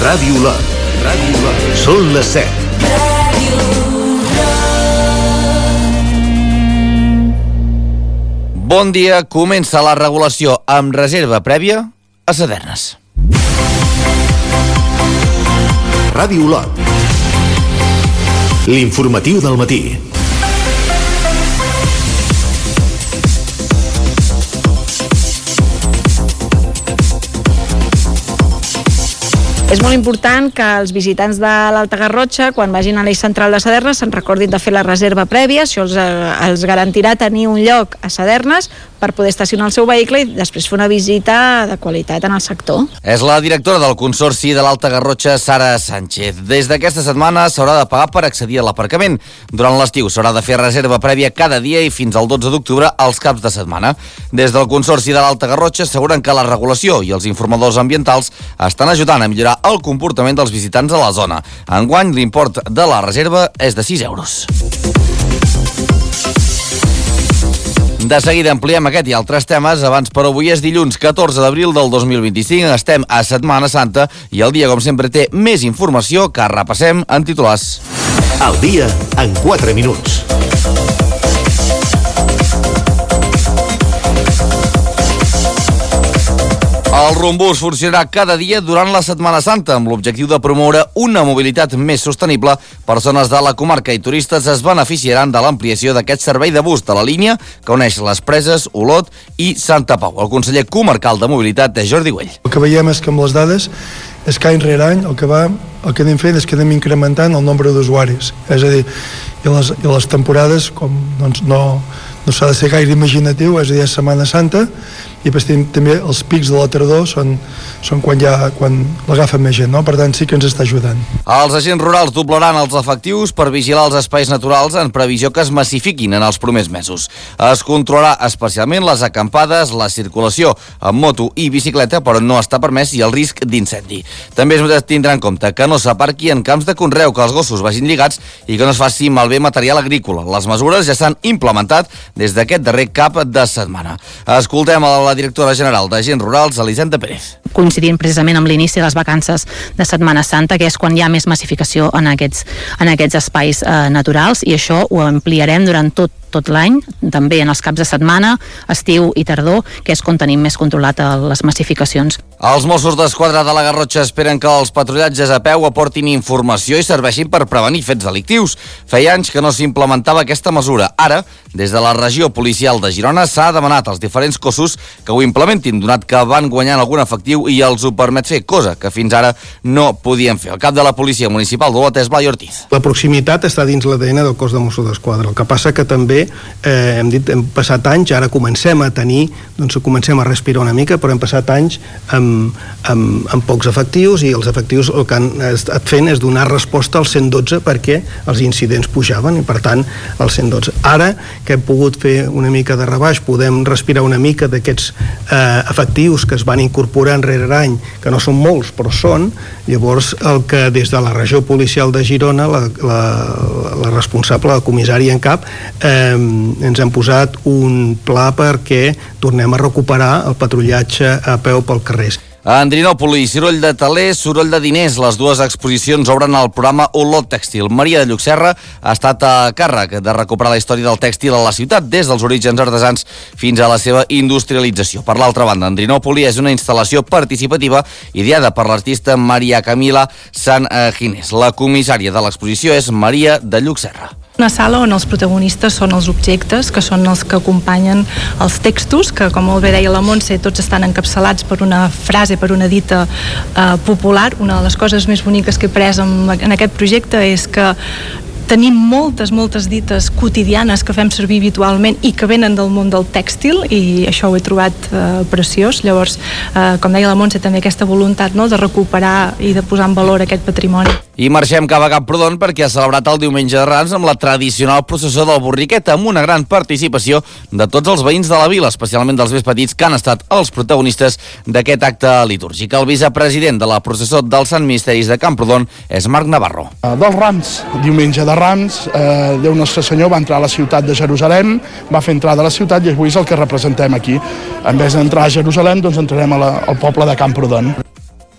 Ràdio Olot. Són les 7. Bon dia, comença la regulació amb reserva prèvia a Sadernes. Ràdio Olot. L'informatiu del matí. És molt important que els visitants de l'Alta Garrotxa, quan vagin a l'eix central de Sadernes, se'n recordin de fer la reserva prèvia. Això els garantirà tenir un lloc a Sadernes per poder estacionar el seu vehicle i després fer una visita de qualitat en el sector. És la directora del Consorci de l'Alta Garrotxa, Sara Sánchez. Des d'aquesta setmana s'haurà de pagar per accedir a l'aparcament. Durant l'estiu s'haurà de fer reserva prèvia cada dia i fins al 12 d'octubre als caps de setmana. Des del Consorci de l'Alta Garrotxa asseguren que la regulació i els informadors ambientals estan ajudant a millorar el comportament dels visitants a la zona. Enguany, l'import de la reserva és de 6 euros. De seguida ampliem aquest i altres temes. Abans, però, avui és dilluns 14 d'abril del 2025. Estem a Setmana Santa i el dia, com sempre, té més informació que repassem en titulars. El dia en 4 minuts. El Rumbús funcionarà cada dia durant la Setmana Santa amb l'objectiu de promoure una mobilitat més sostenible. Persones de la comarca i turistes es beneficiaran de l'ampliació d'aquest servei de bus de la línia que uneix les Preses, Olot i Santa Pau. El conseller comarcal de mobilitat és Jordi Güell. El que veiem és que amb les dades és que any rere any el que anem fent és que anem incrementant el nombre d'usuaris. És a dir, i les temporades, com doncs, no s'ha de ser gaire imaginatiu, és a dir, és Setmana Santa, i després també els pics de la tardor són quan l'agafa més gent, no? Per tant sí que ens està ajudant. Els agents rurals doblaran els efectius per vigilar els espais naturals en previsió que es massifiquin en els primers mesos. Es controlarà especialment les acampades, la circulació amb moto i bicicleta, però no està permès i el risc d'incendi. També es tindrà en compte que no s'aparqui en camps de conreu, que els gossos vagin lligats i que no es faci malbé material agrícola. Les mesures ja s'han implementat des d'aquest darrer cap de setmana. Escoltem a la directora general d'Agents Rurals, Elisenda Pérez. Coincidint precisament amb l'inici de les vacances de Setmana Santa, que és quan hi ha més massificació en aquests espais naturals, i això ho ampliarem durant tot l'any, també en els caps de setmana, estiu i tardor, que és quan tenim més controlat les massificacions. Els Mossos d'Esquadra de la Garrotxa esperen que els patrullatges a peu aportin informació i serveixin per prevenir fets delictius. Feia anys que no s'implementava aquesta mesura. Ara, des de la regió policial de Girona, s'ha demanat als diferents cossos que ho implementin, donat que van guanyant algun efectiu i els ho permet fer, cosa que fins ara no podien fer. El cap de la Policia Municipal d'Olot és Blai Ortiz. La proximitat està dins l'ADN del cos de Mossos d'Esquadra. El que passa que també hem passat anys, ara comencem a respirar una mica, però hem passat anys amb pocs efectius, i els efectius el que han estat fent és donar resposta al 112 perquè els incidents pujaven, i per tant el 112. Ara que hem pogut fer una mica de rebaix, podem respirar una mica d'aquests efectius que es van incorporar rere any, que no són molts però són. Llavors el que des de la regió policial de Girona, la responsable, la comissària en cap, ens hem posat un pla perquè tornem a recuperar el patrullatge a peu pel carrer. A Andrinòpoli, soroll de taler, soroll de diners. Les dues exposicions obren el programa Olot Tèxtil. Maria de Llucserra ha estat a càrrec de recuperar la història del tèxtil a la ciutat, des dels orígens artesans fins a la seva industrialització. Per l'altra banda, Andrinòpoli és una instal·lació participativa ideada per l'artista Maria Camila San Ginés. La comissària de l'exposició és Maria de Llucserra. Una sala on els protagonistes són els objectes, que són els que acompanyen els textos, que, com molt bé deia la Montse, tots estan encapçalats per una frase, per una dita popular. Una de les coses més boniques que he pres en aquest projecte és que tenim moltes dites quotidianes que fem servir habitualment i que venen del món del tèxtil, i això ho he trobat preciós. Llavors, com deia la Montse, també aquesta voluntat, no?, de recuperar i de posar en valor aquest patrimoni. I marxem cap a Camprodon perquè ha celebrat el Diumenge de Rams amb la tradicional processó del Borriquet, amb una gran participació de tots els veïns de la vila, especialment dels més petits, que han estat els protagonistes d'aquest acte litúrgic. El vicepresident de la processó dels Sant Misteris de Camprodon és Marc Navarro. Dels Rams, Diumenge de Rams, Déu Nostre Senyor va entrar a la ciutat de Jerusalem, va fer entrada a la ciutat, i avui és el que representem aquí. En vez d'entrar a Jerusalem, doncs entrarem al poble de Camprodon.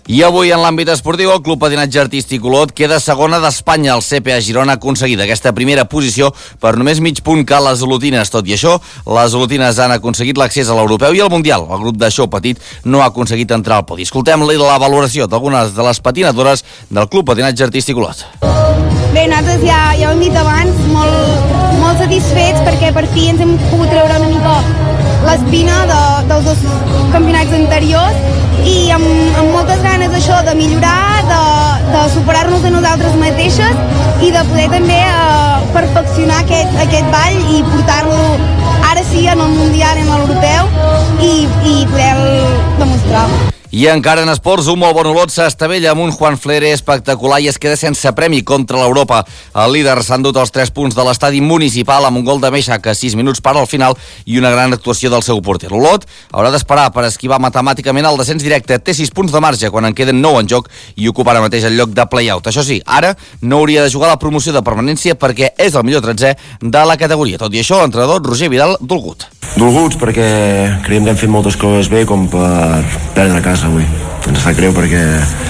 I avui, en l'àmbit esportiu, el Club Patinatge Artístic Olot queda segona d'Espanya. El CPA Girona ha aconseguit aquesta primera posició per només mig punt que les olotines. Tot i això, les olotines han aconseguit l'accés a l'Europeu i al Mundial. El grup de Xou Petit no ha aconseguit entrar al podi. Escoltem la valoració d'algunes de les patinadores del Club Patinatge Artístic Olot. Bé, nosaltres ja ho hem dit abans, molt satisfets perquè per fi ens hem pogut treure una mica l'espina dels dos campionats anteriors i amb moltes ganes d'això, de millorar, de superar-nos a nosaltres mateixes i de poder també perfeccionar aquest ball i portar-lo ara sí en el Mundial, en l'Europeu i poder-lo demostrar. I encara en esports, un molt bon Olot s'estavella amb un Juan Flere espectacular i es queda sense premi contra l'Europa. El líder s'ha endut els 3 punts de l'estadi municipal amb un gol de Meixac a 6 minuts per al final i una gran actuació del seu porter. L'Olot haurà d'esperar per esquivar matemàticament el descens directe. Té 6 punts de marge quan en queden 9 en joc i ocupa ara mateix el lloc de play-out. Això sí, ara no hauria de jugar la promoció de permanència perquè és el millor 13è de la categoria. Tot i això, l'entrenador Roger Vidal, dolgut. Dolguts perquè creiem que hem fet moltes coses bé com per perdre a casa avui. Ens fa greu perquè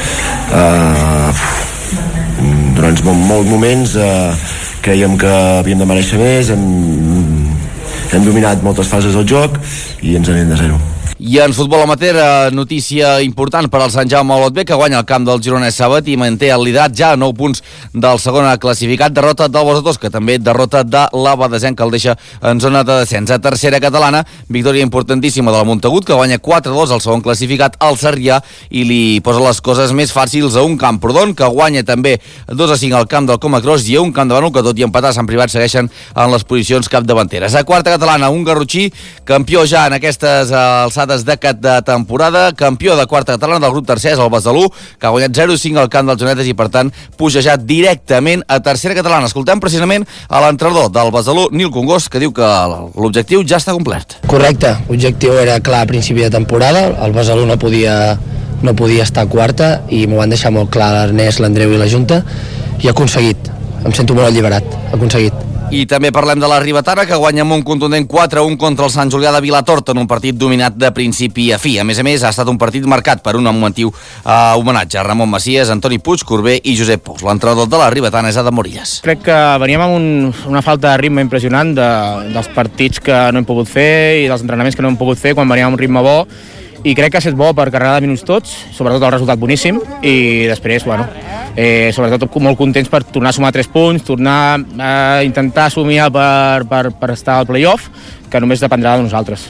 durant molts moments creiem que havíem de mereixer més, hem dominat moltes fases del joc i ens anem de 0. I en futbol amateur, notícia important per al Sant Jaume Olot B, que guanya el camp del Gironès Sabat i manté el liderat ja a 9 punts del segon classificat. Derrota del Bosetós, que també derrota de la Badesenc, que el deixa en zona de descens. A tercera catalana, victòria importantíssima del Montagut, que guanya 4-2 al segon classificat, al Sarrià, i li posa les coses més fàcils a un Camprodon, que guanya també 2-5 al camp del Comacros, i a un Camp de Bànol, que tot i empatar Sant Privat segueixen en les posicions capdavanteres. A quarta catalana, un Garrotxí, campió ja en aquestes alçades de temporada, campió de quarta catalana del grup tercer, és el Besalú, que ha guanyat 0-5 al camp dels Jonetes i per tant puja ja directament a tercera catalana. Escoltem precisament a l'entrenador del Besalú, Nil Congost, que diu que l'objectiu ja està complert. Correcte, l'objectiu era clar a principi de temporada, el Besalú no podia estar quarta i m'ho van deixar molt clar l'Ernest, l'Andreu i la Junta i ha aconseguit, em sento molt alliberat, ha aconseguit. I també parlem de la Ribetana, que guanya amb un contundent 4-1 contra el Sant Julià de Vilatorta en un partit dominat de principi a fi. A més, ha estat un partit marcat per un emotiu homenatge a Ramon Macias, Antoni Puig, Corbé i Josep Pous. L'entrenador de la Ribetana és Adam Morillas. Crec que veníem amb una falta de ritme impressionant dels partits que no hem pogut fer i dels entrenaments que no hem pogut fer quan veníem amb un ritme bo, i crec que ha estat bo per carregar de minuts tots, sobretot el resultat boníssim, i després, sobretot molt contents per tornar a sumar 3 punts, tornar a intentar somiar per estar al play-off, que només dependrà de nosaltres.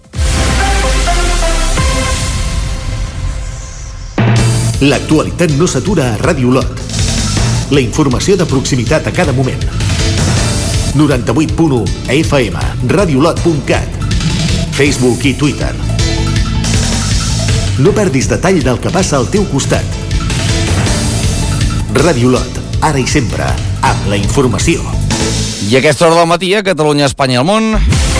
L'actualitat no s'atura a Ràdio Olot. La informació de proximitat a cada moment. 98.1 FM, radiolot.cat, Facebook i Twitter. No perdis detall del que passa al teu costat. Ràdio Olot, ara i sempre, amb la informació. I a aquesta hora del matí, a Catalunya, Espanya i el món...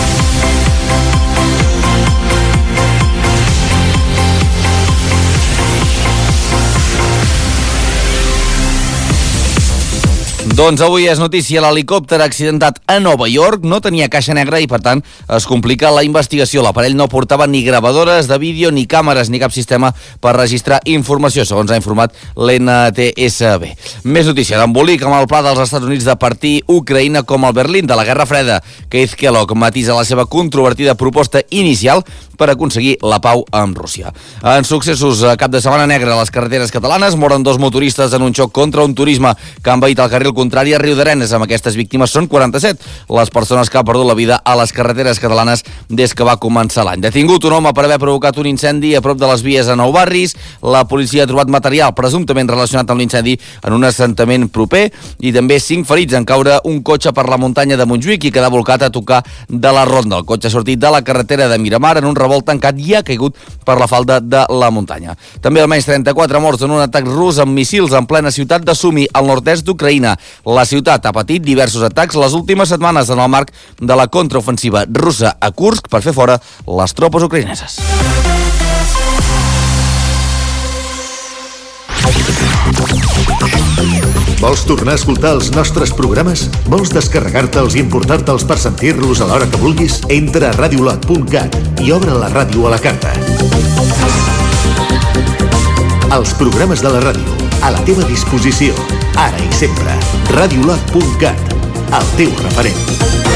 Doncs avui és notícia, l'helicòpter accidentat a Nova York no tenia caixa negra i, per tant, es complica la investigació. L'aparell no portava ni gravadores de vídeo, ni càmeres, ni cap sistema per registrar informació, segons ha informat l'NTSB. Més notícia, d'embolic amb el pla dels Estats Units de partir Ucraïna com el Berlín de la Guerra Freda. Keith Kellogg matisa la seva controvertida proposta inicial per aconseguir la pau amb Rússia. En successos, cap de setmana negra a les carreteres catalanes, moren 2 motoristes en un xoc contra un turisme que han envaït el carril contrari a Riudarenes. Amb aquestes víctimes són 47 les persones que han perdut la vida a les carreteres catalanes des que va començar l'any. Detingut un home per haver provocat un incendi a prop de les vies a Nou Barris. La policia ha trobat material presumptament relacionat amb l'incendi en un assentament proper i també 5 ferits en caure un cotxe per la muntanya de Montjuïc i quedar volcat a tocar de la ronda. El cotxe ha sortit de la carretera de Miramar en un revolt tancat i ha caigut per la falda de la muntanya. També almenys 34 morts en un atac rus amb missils en plena ciutat de Sumi, al nord-est d'Ucraïna. La ciutat ha patit diversos atacs les últimes setmanes en el marc de la contraofensiva russa a Kursk per fer fora les tropes ucraïneses. Vols tornar a escoltar els nostres programes? Vols descarregar-te'ls i importar-te'ls per sentir-los a l'hora que vulguis? Entra a radiolot.cat i obre la ràdio a la carta. Els programes de la ràdio, a la teva disposició, ara i sempre. Radiolab.cat, el teu referent.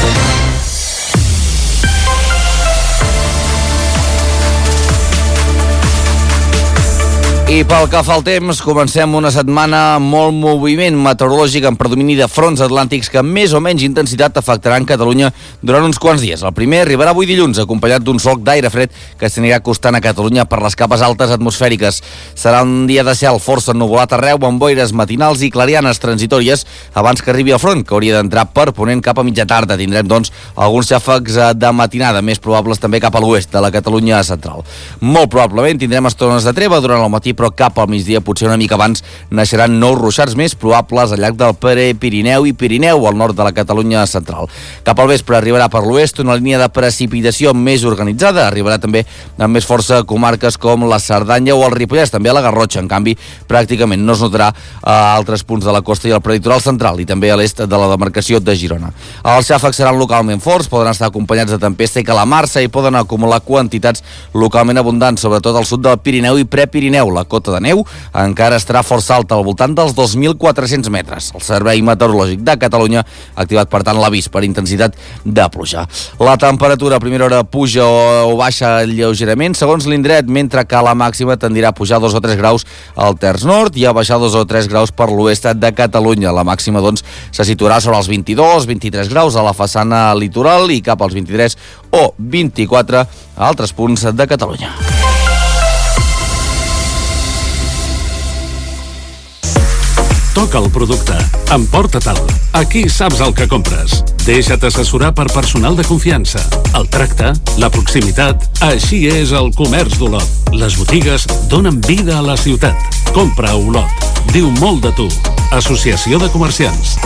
I pel que fa al temps, comencem una setmana molt moviment meteorològic amb predomini de fronts atlàntics que amb més o menys intensitat afectaran Catalunya durant uns quants dies. El primer arribarà avui dilluns, acompanyat d'un solc d'aire fred que s'anirà acostant a Catalunya per les capes altes atmosfèriques. Serà un dia de cel força ennuvolat arreu, amb boires matinals i clarianes transitòries abans que arribi el front, que hauria d'entrar per ponent cap a mitja tarda. Tindrem, doncs, alguns xàfecs de matinada, més probables també cap a l'oest de la Catalunya central. Molt probablement tindrem estones de treva durant el matí, però cap al migdia, potser una mica abans, naixeran nous ruixats més probables al llarg del Prepirineu i Pirineu, al nord de la Catalunya central. Cap al vespre arribarà per l'oest una línia de precipitació més organitzada. Arribarà també amb més força a comarques com la Cerdanya o el Ripollès, també a la Garrotxa. En canvi, pràcticament no es notarà a altres punts de la costa i al preditoral central i també a l'est de la demarcació de Girona. Els xàfecs seran localment forts, poden estar acompanyats de tempesta i calamarsa i poden acumular quantitats localment abundants, sobretot al sud del Pirineu i Prepirineu. La cota de neu encara estarà força alta, al voltant dels 2.400 metres. El Servei Meteorològic de Catalunya ha activat, per tant, l'avís per intensitat de pluja. La temperatura a primera hora puja o baixa lleugerament, segons l'indret, mentre que la màxima tendirà a pujar 2 o 3 graus al terç nord i a baixar 2 o 3 graus per l'oest de Catalunya. La màxima, doncs, se situarà sobre els 22-23 graus a la façana litoral i cap als 23 o 24 a altres punts de Catalunya. Toca el producte. Emporta-te'l. Aquí saps el que compres. Deixa't assessorar per personal de confiança. El tracte, la proximitat, així és el comerç d'Olot. Les botigues donen vida a la ciutat. Compra a Olot. Diu molt de tu. Associació de Comerciants.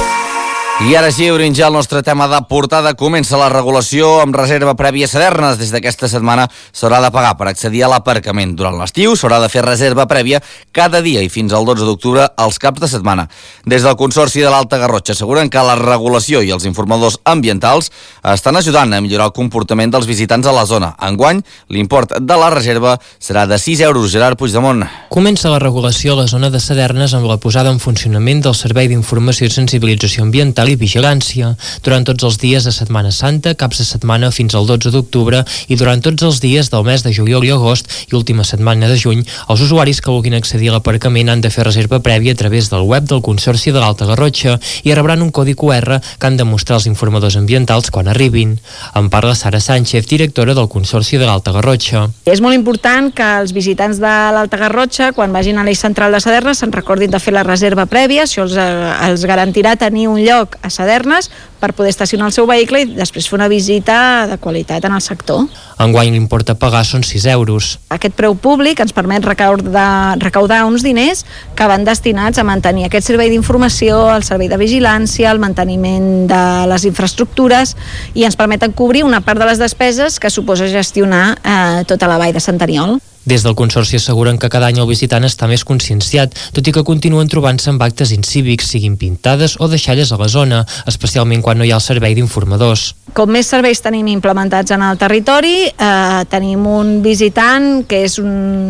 I ara sí, obrint ja el nostre tema de portada, comença la regulació amb reserva prèvia a Sadernes. Des d'aquesta setmana s'haurà de pagar per accedir a l'aparcament. Durant l'estiu s'haurà de fer reserva prèvia cada dia i fins al 12 d'octubre als caps de setmana. Des del Consorci de l'Alta Garrotxa asseguren que la regulació i els informadors ambientals estan ajudant a millorar el comportament dels visitants a la zona. Enguany, l'import de la reserva serà de 6 euros. Gerard Puigdemont. Comença la regulació a la zona de Sadernes amb la posada en funcionament del Servei d'Informació i Sensibilització Ambiental i Vigilància. Durant tots els dies de Setmana Santa, caps de setmana fins al 12 d'octubre i durant tots els dies del mes de juliol i agost i última setmana de juny, els usuaris que vulguin accedir a l'aparcament han de fer reserva prèvia a través del web del Consorci de l'Alta Garrotxa i rebran un codi QR que han de mostrar els informadors ambientals quan arribin. En parla Sara Sánchez, directora del Consorci de l'Alta Garrotxa. És molt important que els visitants de l'Alta Garrotxa, quan vagin a l'eix central de Sadernes, se'n recordin de fer la reserva prèvia. Això els garantirà tenir un lloc a Sadernes per poder estacionar el seu vehicle i després fer una visita de qualitat en el sector. Enguany l'import a pagar són 6 euros. Aquest preu públic ens permet recaudar uns diners que van destinats a mantenir aquest servei d'informació, el servei de vigilància, el manteniment de les infraestructures i ens permeten cobrir una part de les despeses que suposa gestionar tota la vall de Sant Aniol. Des del Consorci asseguren que cada any el visitant està més conscienciat, tot i que continuen trobant-se amb actes incívics, siguin pintades o deixalles a la zona, especialment quan no hi ha el servei d'informadors. Com més serveis tenim implementats en el territori, tenim un visitant que és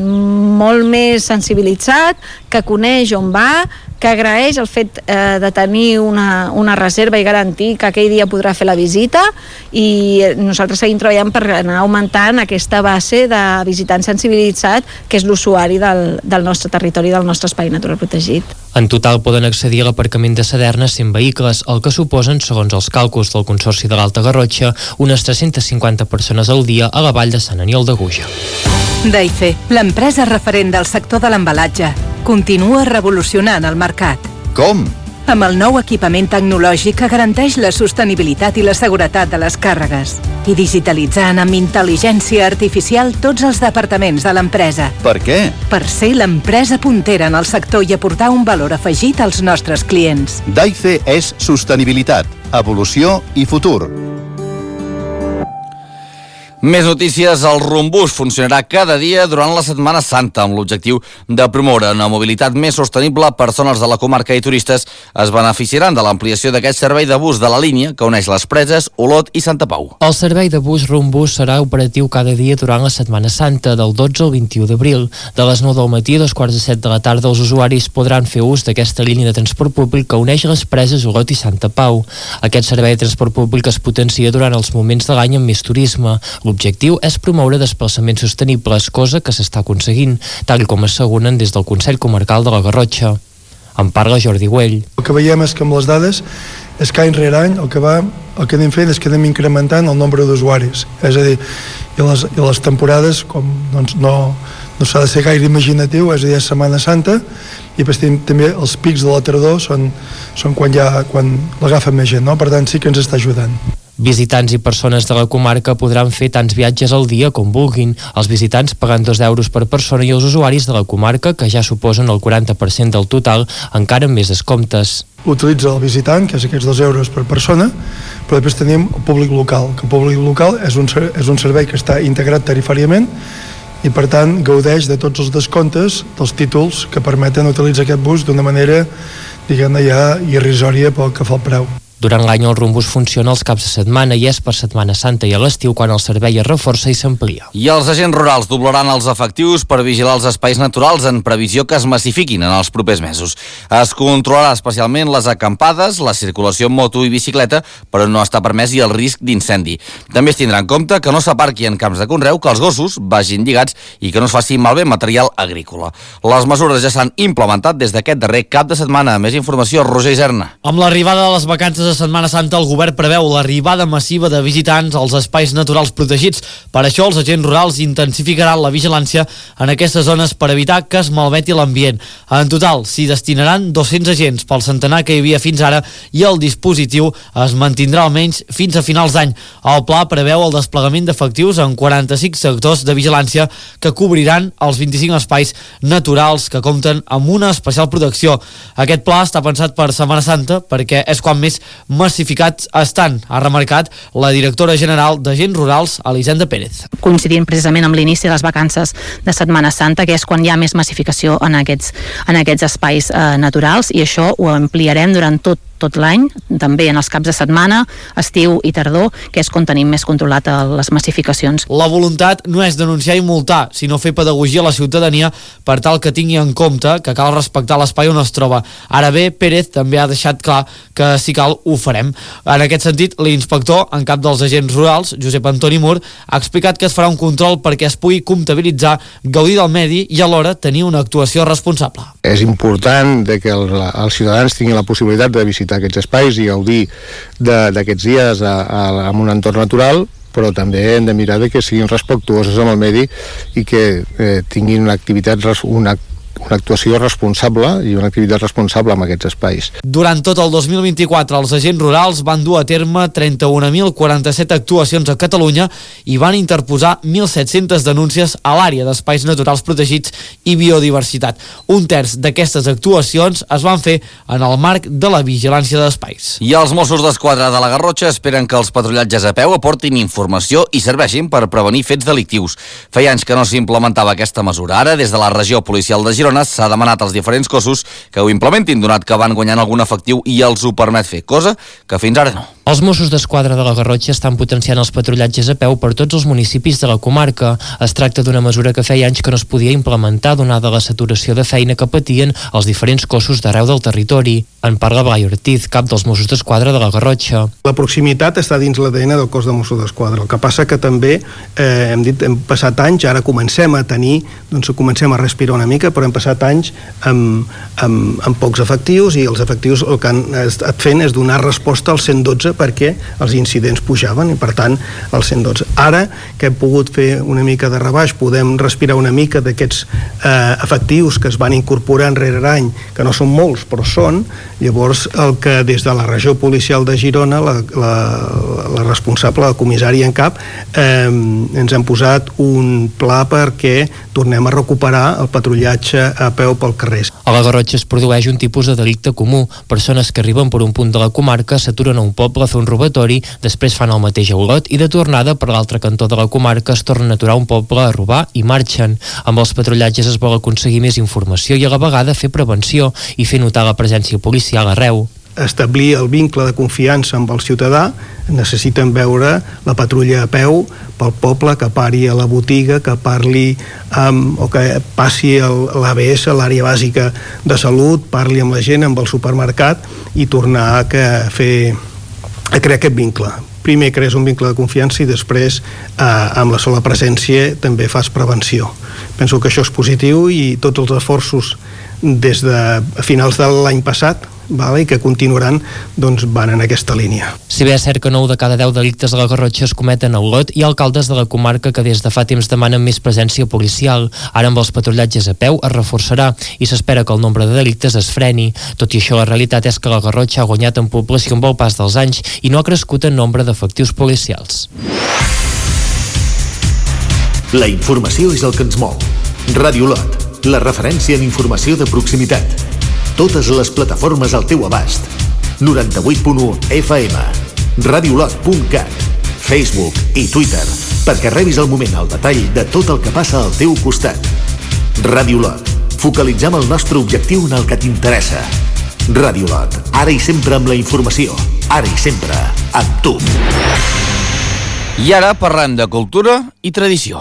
molt més sensibilitzat, que coneix on va, que agraeix el fet de tenir una reserva i garantir que aquell dia podrà fer la visita, i nosaltres seguim treballant per anar augmentant aquesta base de visitant sensibilitzat que és l'usuari del nostre territori, del nostre espai natural protegit. En total poden accedir a l'aparcament de Sadernes 100 vehicles, el que suposen, segons els càlculs del Consorci de l'Alta Garrotxa, unes 350 persones al dia a la vall de Sant Aniol de Guja. Daife, l'empresa referent del sector de l'embalatge, continua revolucionant el mercat. Com? Amb el nou equipament tecnològic que garanteix la sostenibilitat i la seguretat de les càrregues i digitalitzant amb intel·ligència artificial tots els departaments de l'empresa. Per què? Per ser l'empresa puntera en el sector i aportar un valor afegit als nostres clients. Daife és sostenibilitat, evolució i futur. Més notícies, el Rumbús funcionarà cada dia durant la Setmana Santa amb l'objectiu de promoure una mobilitat més sostenible. Persones de la comarca i turistes es beneficiaran de l'ampliació d'aquest servei de bus de la línia que uneix les Preses, Olot i Santa Pau. El servei de bus Rumbús serà operatiu cada dia durant la Setmana Santa del 12 al 21 d'abril. De les 9 del matí a 2:45 de la tarda els usuaris podran fer ús d'aquesta línia de transport públic que uneix les Preses, Olot i Santa Pau. Aquest servei de transport públic es potencia durant els moments de l'any amb més turisme. L'objectiu és promoure desplaçaments sostenibles, cosa que s'està aconseguint, tal com asseguren des del Consell Comarcal de la Garrotxa. En parla Jordi Güell. El que veiem és que amb les dades és que any rere any el que anem fent és que anem incrementant el nombre d'usuaris. És a dir, i les temporades, com doncs, no s'ha de ser gaire imaginatiu, és a dir, és Setmana Santa, i també els pics de la tardor són quan l'agafa més gent, no? Per tant sí que ens està ajudant. Visitants i persones de la comarca podran fer tants viatges al dia com vulguin. Els visitants pagant 2 euros per persona i els usuaris de la comarca, que ja suposen el 40% del total, encara amb més descomptes. Utilitza el visitant, que és aquests 2 euros per persona, però després tenim el públic local, que el públic local és un servei que està integrat tarifàriament i per tant gaudeix de tots els descomptes dels títols que permeten utilitzar aquest bus d'una manera, diguem-ne, ja irrisòria pel que fa al preu. Durant l'any el Rumbús funciona els caps de setmana i és per Setmana Santa i a l'estiu quan el servei es reforça i s'amplia. I els agents rurals doblaran els efectius per vigilar els espais naturals en previsió que es massifiquin en els propers mesos. Es controlarà especialment les acampades, la circulació en moto i bicicleta, però no està permès i el risc d'incendi. També es tindrà en compte que no s'aparqui en camps de conreu, que els gossos vagin lligats i que no es faci malbé material agrícola. Les mesures ja s'han implementat des d'aquest darrer cap de setmana. Més informació, Roger Iserna. Amb l'arribada de les vacances de Setmana Santa, el govern preveu l'arribada massiva de visitants als espais naturals protegits. Per això, els agents rurals intensificaran la vigilància en aquestes zones per evitar que es malmeti l'ambient. En total, s'hi destinaran 200 agents pel centenar que hi havia fins ara i el dispositiu es mantindrà almenys fins a finals d'any. El pla preveu el desplegament d'efectius en 45 sectors de vigilància que cobriran els 25 espais naturals que compten amb una especial protecció. Aquest pla està pensat per Setmana Santa perquè és quan més massificats estan, ha remarcat la directora general d'Agents Rurals, Elisenda Pérez. Coincidint precisament amb l'inici de les vacances de Setmana Santa, que és quan hi ha més massificació en aquests espais naturals, i això ho ampliarem durant tot l'any, també en els caps de setmana, estiu i tardor, que és quan tenim més controlat les massificacions. La voluntat no és denunciar i multar, sinó fer pedagogia a la ciutadania per tal que tingui en compte que cal respectar l'espai on es troba. Ara bé, Pérez també ha deixat clar que si cal ho farem. En aquest sentit, l'inspector en cap dels agents rurals, Josep Antoni Mur, ha explicat que es farà un control perquè es pugui comptabilitzar, gaudir del medi i alhora tenir una actuació responsable. És important que els ciutadans tinguin la possibilitat de visitar aquests espais i gaudir d'aquests dies en un entorn natural, però també hem de mirar que siguin respectuosos amb el medi i que tinguin una actuació responsable i una activitat responsable amb aquests espais. Durant tot el 2024, els agents rurals van dur a terme 31.047 actuacions a Catalunya i van interposar 1.700 denúncies a l'àrea d'espais naturals protegits i biodiversitat. Un terç d'aquestes actuacions es van fer en el marc de la vigilància d'espais. I els Mossos d'Esquadra de la Garrotxa esperen que els patrullatges a peu aportin informació i serveixin per prevenir fets delictius. Feia anys que no s'implementava aquesta mesura. Ara, des de la regió policial de Girona, s'ha demanat als diferents cossos que ho implementin, donat que van guanyant algun efectiu i els ho permet fer, cosa que fins ara no. Els Mossos d'Esquadra de la Garrotxa estan potenciant els patrullatges a peu per tots els municipis de la comarca. Es tracta d'una mesura que feia anys que no es podia implementar donada la saturació de feina que patien els diferents cossos d'arreu del territori. En parla Blai Ortiz, cap dels Mossos d'Esquadra de la Garrotxa. La proximitat està dins l'ADN del cos de Mossos d'Esquadra. El que passa que també, hem passat anys, ara comencem a respirar una mica, però hem passat anys amb pocs efectius i els efectius el que han estat fent és donar resposta al 112 perquè els incidents pujaven i per tant el 112. Ara que hem pogut fer una mica de rebaix, podem respirar una mica d'aquests efectius que es van incorporar rere any, que no són molts però són, llavors el que des de la regió policial de Girona la responsable, la comissària en cap, ens hem posat un pla perquè tornem a recuperar el patrullatge a peu pel carrer. A la Garrotxa es produeix un tipus de delicte comú. Persones que arriben per un punt de la comarca s'aturen a un poble possible fer un robatori, després fan el mateix a Olot i de tornada per l'altre cantó de la comarca es tornen a aturar un poble a robar i marxen. Amb els patrullatges es vol aconseguir més informació i a la vegada fer prevenció i fer notar la presència policial arreu. Establir el vincle de confiança amb el ciutadà, necessiten veure la patrulla a peu pel poble, que pari a la botiga, que parli o que passi a l'ABS, l'àrea bàsica de salut, parli amb la gent, amb el supermercat i tornar a crear aquest vincle. Primer crees un vincle de confiança i després amb la sola presència també fas prevenció. Penso que això és positiu i tots els esforços des de finals de l'any passat i que continuaran, doncs van en aquesta línia. Si bé és cert que 9 de cada 10 delictes a la Garrotxa es cometen a Olot, hi ha alcaldes de la comarca que des de fa temps demanen més presència policial. Ara amb els patrullatges a peu es reforçarà i s'espera que el nombre de delictes es freni. Tot i això, la realitat és que la Garrotxa ha guanyat en població amb el pas dels anys i no ha crescut en nombre d'efectius policials. La informació és el que ens mou. Ràdio Olot, la referència en informació de proximitat. Totes les plataformes al teu abast. 98.1 FM, radiolot.cat, Facebook i Twitter, perquè rebis al moment el detall de tot el que passa al teu costat. Ràdio Olot, focalitzem el nostre objectiu en el que t'interessa. Ràdio Olot, ara i sempre amb la informació, ara i sempre amb tu. I ara parlem de cultura i tradició.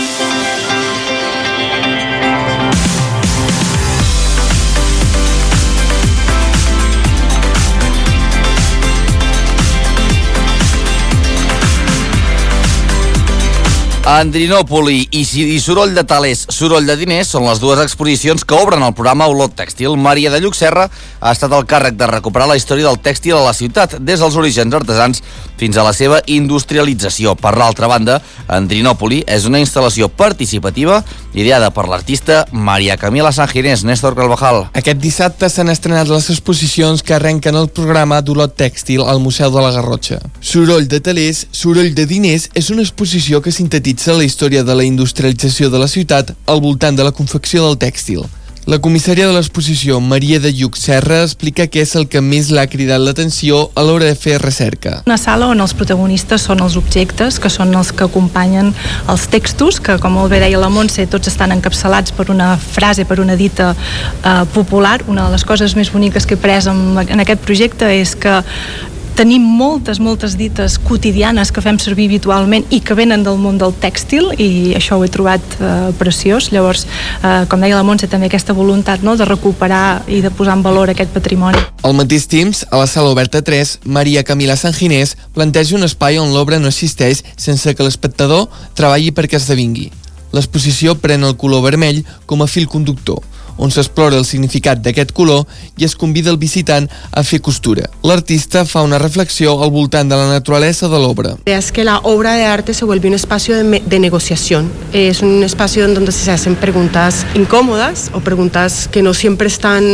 Andrinòpoli i Soroll de Talers, Soroll de Diners són les dues exposicions que obren el programa Olot Tèxtil. Maria de Llucserra ha estat al càrrec de recuperar la història del tèxtil a la ciutat, des dels orígens artesans fins a la seva industrialització. Per l'altra banda, Andrinòpoli és una instal·lació participativa ideada per l'artista Maria Camila Sanginés. Néstor Carvajal. Aquest dissabte s'han estrenat les exposicions que arrenquen el programa d'Olot Tèxtil al Museu de la Garrotxa. Soroll de Talers, Soroll de Diners és una exposició que sintetitza la història de la industrialització de la ciutat al voltant de la confecció del tèxtil. La comissària de l'exposició, Maria de Llucserra, explica què és el que més l'ha cridat l'atenció a l'hora de fer recerca. Una sala on els protagonistes són els objectes, que són els que acompanyen els textos, que com molt bé deia la Montse, tots estan encapçalats per una frase, per una dita popular. Una de les coses més boniques que he pres en aquest projecte és que tenim moltes dites quotidianes que fem servir habitualment i que venen del món del tèxtil, i això ho he trobat preciós. Llavors, com deia la Montse, també aquesta voluntat, no?, de recuperar i de posar en valor aquest patrimoni. Al mateix temps, a la sala oberta 3, Maria Camila Sanginés planteja un espai on l'obra no existeix sense que l'espectador treballi perquè esdevingui. L'exposició pren el color vermell com a fil conductor, on s'explora el significat d'aquest color i es convida el visitant a fer costura. L'artista fa una reflexión al voltant de la naturaleza de la obra. Es que la obra de arte se vuelve un espacio de negociación. Es un espacio en donde se hacen preguntas incómodas o preguntas que no siempre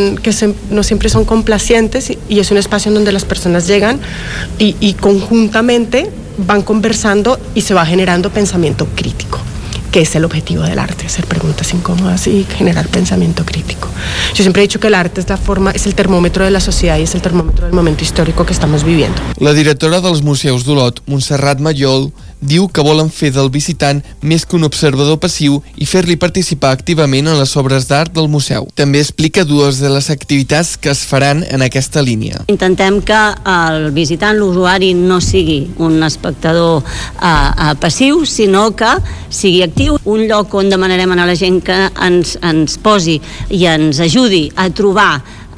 no siempre son complacientes, y es un espacio en donde las personas llegan y conjuntamente van conversando y se va generando pensamiento crítico, que es el objetivo del arte, hacer preguntas incómodas y generar pensamiento crítico. Yo siempre he dicho que el arte es el termómetro de la sociedad y es el termómetro del momento histórico que estamos viviendo. La directora dels museus d'Olot, Montserrat Mallol, diu que volen fer del visitant més que un observador passiu i fer-li participar activament en les obres d'art del museu. També explica dues de les activitats que es faran en aquesta línia. Intentem que el visitant, l'usuari, no sigui un espectador passiu, sinó que sigui actiu. Un lloc on demanarem a la gent que ens posi i ens ajudi a trobar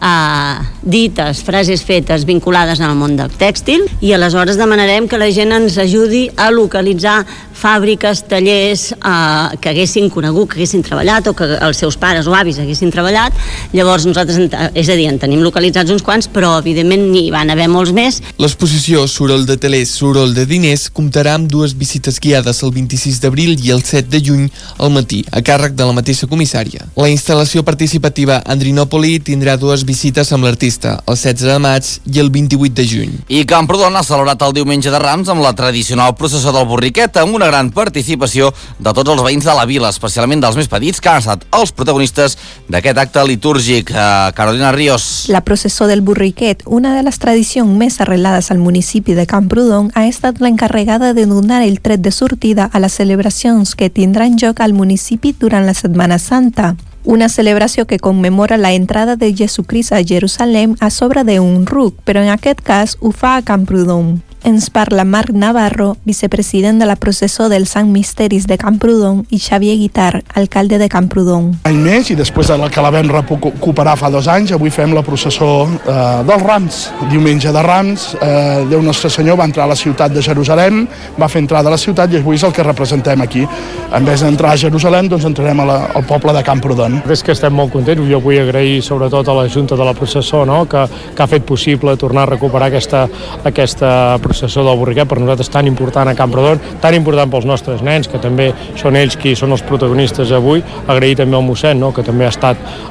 dites, frases fetes vinculades al món del tèxtil, i aleshores demanarem que la gent ens ajudi a localitzar fàbriques, tallers que haguessin conegut, que haguessin treballat o que els seus pares o avis haguessin treballat. Llavors nosaltres, és a dir, en tenim localitzats uns quants, però evidentment n'hi van haver molts més. L'exposició Soroll de Talers, Soroll de Diners comptarà amb dues visites guiades el 26 d'abril i el 7 de juny al matí, a càrrec de la mateixa comissària. La instal·lació participativa Andrinòpoli tindrà dues visites amb l'artista, el 16 de maig i el 28 de juny. I Camprodon ha celebrat el diumenge de Rams amb la tradicional processó del Borriquet, amb una gran participació de tots els veïns de la vila, especialment dels més petits, que han estat els protagonistes d'aquest acte litúrgic. Carolina Ríos. La processó del Burriquet, una de les tradicions més arrelades al municipi de Camprodon, ha estat l'encarregada de donar el tret de sortida a les celebracions que tindran lloc al municipi durant la Setmana Santa. Una celebració que commemora la entrada de Jesucrist a Jerusalem a sobre d'un ruc, però en aquest cas ho fa a Camprodon. Ens parla Marc Navarro, vicepresident de la processó dels Sant Misteris de Camprodon, i Xavier Guitar, alcalde de Camprodon. Any més, i després de la que la vam recuperar fa 2 anys, avui fem la processó dels Rams. Diumenge de Rams, Déu Nostre Senyor va entrar a la ciutat de Jerusalem, va fer entrada a la ciutat i avui és el que representem aquí. En vez d'entrar a Jerusalem, doncs entrarem al poble de Camprodon. És que estem molt contents. Jo vull agrair sobretot a la Junta de la processó, no?, que ha fet possible tornar a recuperar aquesta processó del Burriquet, per nosaltres tan important a Camprodon, tan important pels nostres nens, que també són ells qui són els protagonistes avui. Agrair també al mossèn, no?, que també ha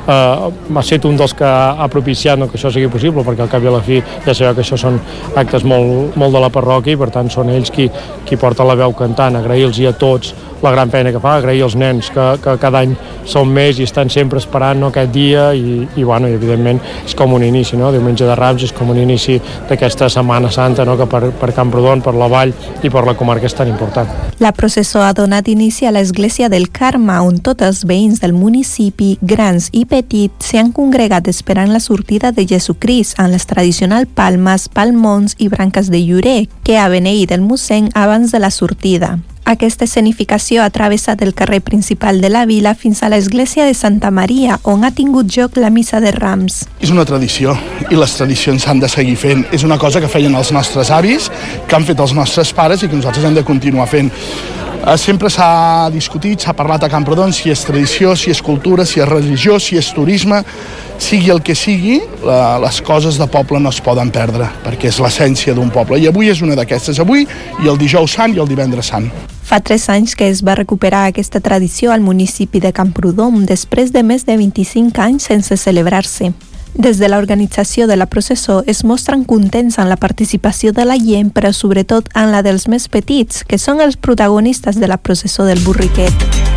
estat un dels que ha propiciat, no?, que això sigui possible, perquè al cap i a la fi ja sabeu que això són actes molt de la parròquia i per tant són ells qui porten la veu cantant. Agrair-los a tots la gran feina que fa, agrair als nens que cada any són més i estan sempre esperant, no?, aquest dia i evidentment és com un inici, no?, Diumenge de Rams és com un inici d'aquesta Setmana Santa, no?, que per Camprodon, per la vall i per la comarca és tan important. La processó ha donat inici a l'església del Carme, on tots els veïns del municipi, grans i petits, s'hi han congregat esperant la sortida de Jesucrist en les tradicionals palmes, palmons i branques de llorer, que ha beneït el mossèn abans de la sortida. Aquesta escenificació ha travessat el carrer principal de la vila fins a l'església de Santa Maria, on ha tingut lloc la missa de Rams. És una tradició i les tradicions s'han de seguir fent. És una cosa que feien els nostres avis, que han fet els nostres pares i que nosaltres hem de continuar fent. Sempre s'ha discutit, s'ha parlat a Camprodon si és tradició, si és cultura, si és religió, si és turisme. Sigui el que sigui, les coses de poble no es poden perdre, perquè és l'essència d'un poble. I avui és una d'aquestes, avui i el dijous sant i el divendres sant. Fa 3 anys que es va recuperar aquesta tradició al municipi de Camprodon, després de més de 25 anys sense celebrar-se. Des de l'organització de la processó es mostren contents en la participació de la gent, però sobretot en la dels més petits, que són els protagonistes de la processó del Burriquet.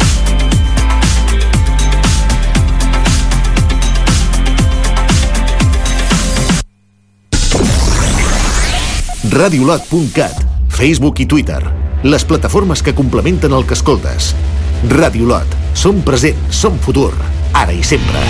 Radiolot.cat, Facebook i Twitter, les plataformes que complementen el que escoltes. Radiolot, som present, som futur, ara i sempre.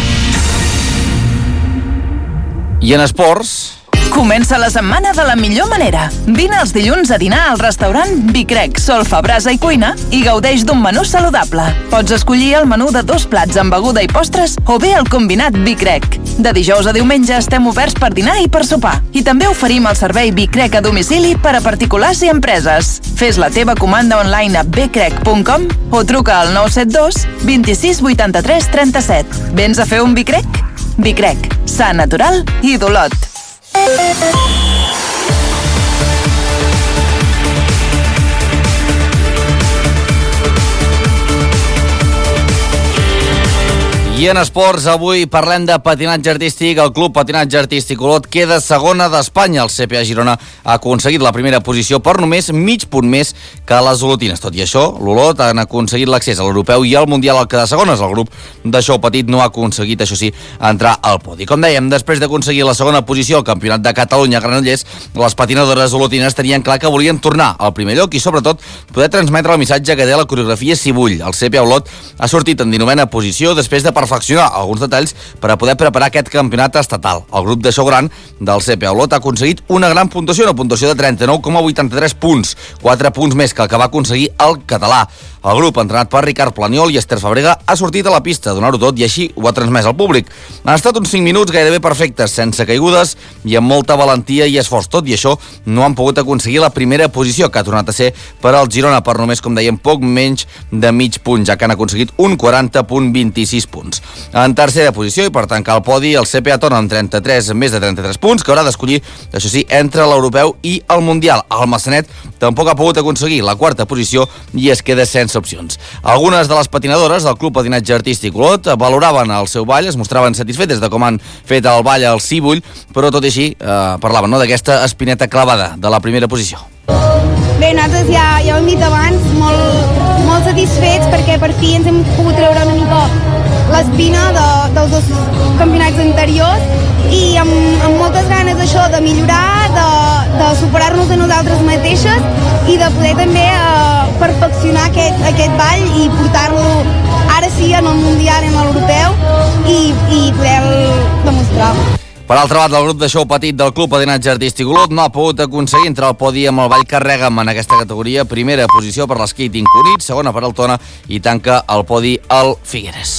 I en esports... Comença la setmana de la millor manera. Vine els dilluns a dinar al restaurant Vicrec, Solfa, Brasa i Cuina i gaudeix d'un menú saludable. Pots escollir el menú de 2 plats amb beguda i postres o bé el combinat Vicrec. De dijous a diumenge estem oberts per dinar i per sopar. I també oferim el servei Vicrec a domicili per a particulars i empreses. Fes la teva comanda online a becrec.com o truca al 972 26 83 37. Vens a fer un Vicrec? Vicrec, sa, natural i d'Olot. I en esports, avui parlem de patinatge artístic. El Club Patinatge Artístic Olot queda segona d'Espanya. El CPA Girona ha aconseguit la primera posició per només mig punt més que les olotines. Tot i això, l'Olot han aconseguit l'accés a l'europeu i al mundial al quedar segones. El grup de Xou Petit no ha aconseguit, això sí, entrar al podi. Com dèiem, després d'aconseguir la segona posició al Campionat de Catalunya a Granollers, les patinadores olotines tenien clar que volien tornar al primer lloc i, sobretot, poder transmetre el missatge que té la coreografia Cibull. El CPA Olot ha sortit en 19a posició després de perfeccionar alguns detalls per a poder preparar aquest campionat estatal. El grup de xou gran del CPA Olot ha aconseguit una gran puntuació, una puntuació de 39,83 punts, 4 punts més que el que va aconseguir el català. El grup, entrenat per Ricard Planiol i Esther Fabrega, ha sortit a la pista a donar-ho tot i així ho ha transmès al públic. Han estat uns 5 minuts gairebé perfectes, sense caigudes i amb molta valentia i esforç. Tot i això, no han pogut aconseguir la primera posició, que ha tornat a ser per al Girona per només, com dèiem, poc menys de mig punt, ja que han aconseguit un 40,26 punts. En tercera posició, i per tancar el podi, el CPA torna amb més de 33 punts, que haurà d'escollir, això sí, entre l'europeu i el mundial. El Massanet tampoc ha pogut aconseguir la quarta posició i es queda sense opcions. Algunes de les patinadores del Club Patinatge Artístic Olot valoraven el seu ball, es mostraven satisfetes de com han fet el ball al Cibull, però tot i així parlaven, no, d'aquesta espineta clavada de la primera posició. Bé, nosaltres ja ho hem dit abans, molt satisfets perquè per fi ens hem pogut treure una mica l'espina dels dos campionats anteriors i amb moltes ganes d'això, de millorar, de superar-nos a nosaltres mateixes i de poder també perfeccionar aquest ball i portar-lo ara sí en el Mundial, en l'Europeu i poder-lo demostrar. Per altra banda, el grup de show petit del Club Patinatge Artístic Olot no ha pogut aconseguir entrar al podi amb el ball Carrega'm en aquesta categoria. Primera posició per l'Skating Cunit, segona per el Tona i tanca el podi el Figueres.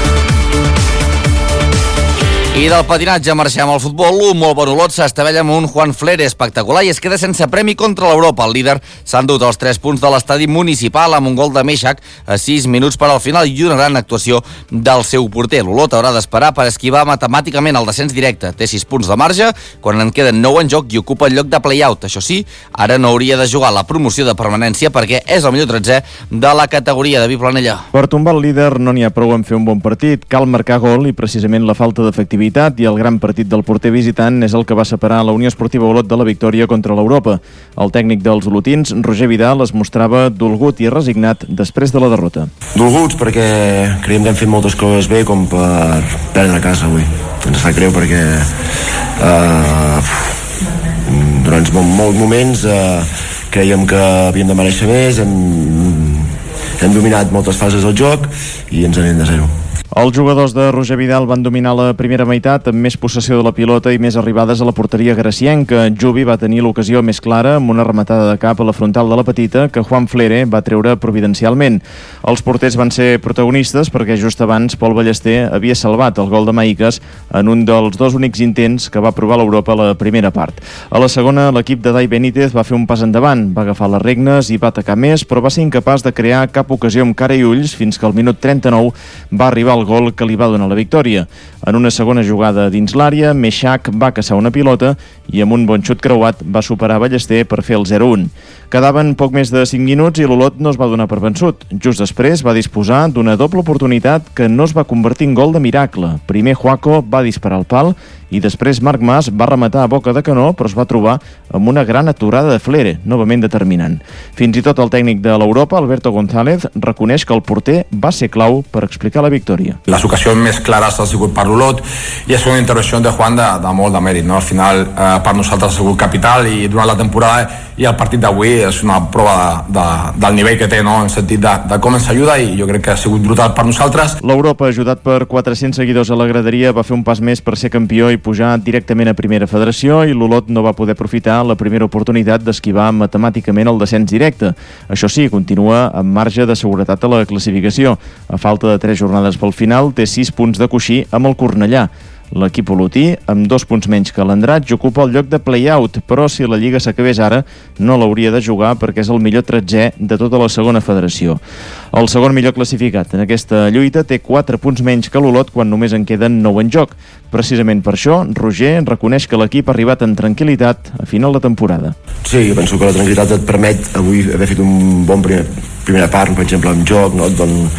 I del patinatge marxem al futbol. Un molt bon Olot s'estavella amb un Juan Flere espectacular i es queda sense premi contra l'Europa. El líder s'ha endut els 3 punts de l'estadi municipal amb un gol de Meixac a 6 minuts per al final i una gran actuació del seu porter. L'Olot haurà d'esperar per esquivar matemàticament el descens directe. Té 6 punts de marge quan en queden 9 en joc i ocupa el lloc de play-out. Això sí, ara no hauria de jugar la promoció de permanència perquè és el millor 13è de la categoria. David Planella. Per tombar el líder no n'hi ha prou en fer un bon partit. Cal marcar gol i precisament la falta d'efectivitat i el gran partit del porter visitant és el que va separar la Unió Esportiva Olot de la victòria contra l'Europa. El tècnic dels olotins, Roger Vidal, es mostrava dolgut i resignat després de la derrota. Dolguts perquè creiem que hem fet moltes coses bé com per perdre a casa avui. Ens sap greu perquè durant molts moments creiem que havíem de mereixer més, hem dominat moltes fases del joc i ens anem de zero. Els jugadors de Roger Vidal van dominar la primera meitat amb més possessió de la pilota i més arribades a la porteria gracienca. Jubi va tenir l'ocasió més clara amb una rematada de cap a la frontal de la petita que Juan Flere va treure providencialment. Els porters van ser protagonistes perquè just abans Pol Ballester havia salvat el gol de Maïques en un dels dos únics intents que va provar l'Europa a la primera part. A la segona, l'equip de Dai Benítez va fer un pas endavant, va agafar les regnes i va atacar més, però va ser incapaç de crear cap ocasió amb cara i ulls fins que al minut 39 va arribar el gol que li va donar la victòria. En una segona jugada dins l'àrea, Meixac va caçar una pilota i amb un bon xut creuat va superar Ballester per fer el 0-1. Quedaven poc més de 5 minuts i l'Olot no es va donar per vençut. Just després va disposar d'una doble oportunitat que no es va convertir en gol de miracle. Primer Juaco va disparar al pal i després Marc Mas va rematar a boca de canó, però es va trobar amb una gran aturada de Flere, novament determinant. Fins i tot el tècnic de l'Europa, Alberto González, reconeix que el porter va ser clau per explicar la victòria. Les ocasions més clares han sigut per l'Olot i és una intervenció de Juan de molt de mèrit, no? Al final per nosaltres ha sigut capital i durant la temporada i el partit d'avui és una prova del nivell que té, no? En sentit de com ens ajuda i jo crec que ha sigut brutal per nosaltres. L'Europa, ajudat per 400 seguidors a la graderia, va fer un pas més per ser campió i pujar directament a primera federació i l'Olot no va poder aprofitar la primera oportunitat d'esquivar matemàticament el descens directe. Això sí, continua amb marge de seguretat a la classificació. A falta de 3 jornades pel final, té 6 punts de coixí amb el Cornellà. L'equip olotí, amb 2 punts menys que l'Andratx, ocupa el lloc de play-out, però si la Lliga s'acabés ara, no l'hauria de jugar perquè és el millor 13è de tota la segona federació. El segon millor classificat en aquesta lluita té 4 punts menys que l'Olot quan només en queden 9 en joc. Precisament per això, Roger reconeix que l'equip ha arribat en tranquil·litat a final de temporada. Sí, jo penso que la tranquil·litat et permet avui haver fet un bon primera part, per exemple, en joc, no?